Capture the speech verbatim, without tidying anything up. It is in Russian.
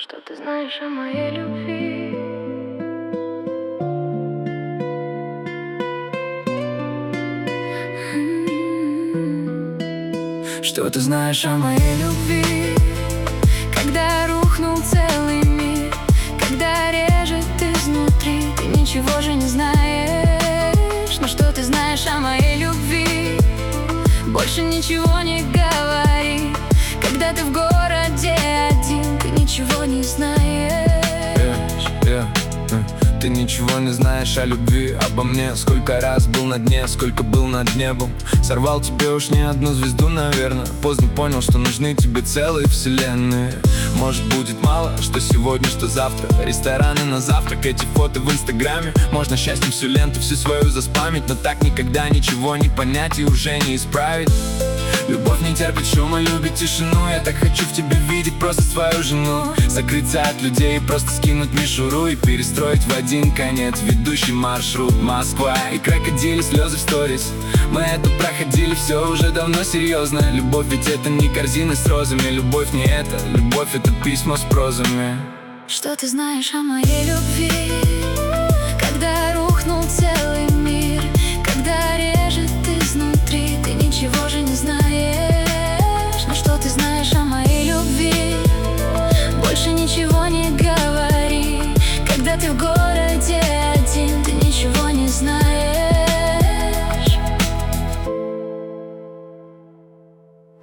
Что ты знаешь о моей любви? Что ты знаешь о моей любви? Когда рухнул целый мир, когда режет изнутри, ты ничего же не знаешь. Но что ты знаешь о моей любви? Больше ничего не говори. Когда ты в городе один, ты ничего не знаешь. yeah, yeah, yeah. Ты ничего не знаешь о любви, обо мне. Сколько раз был на дне, сколько был над небом. Сорвал тебе уж не одну звезду, наверное. Поздно понял, что нужны тебе целые вселенные. Может, будет мало, что сегодня, что завтра. Рестораны на завтрак, эти фото в инстаграме. Можно счастьем всю ленту, всю свою заспамить, но так никогда ничего не понять и уже не исправить. Любовь не терпит шума, любит тишину. Я так хочу в тебе видеть просто свою жену. Закрыться от людей, просто скинуть мишуру и перестроить в один конец ведущий маршрут. Москва и крокодили, слезы в сторис. Мы это проходили, все уже давно серьезно. Любовь ведь это не корзина с розами. Любовь не это, любовь это письмо с прозами. Что ты знаешь о моей любви?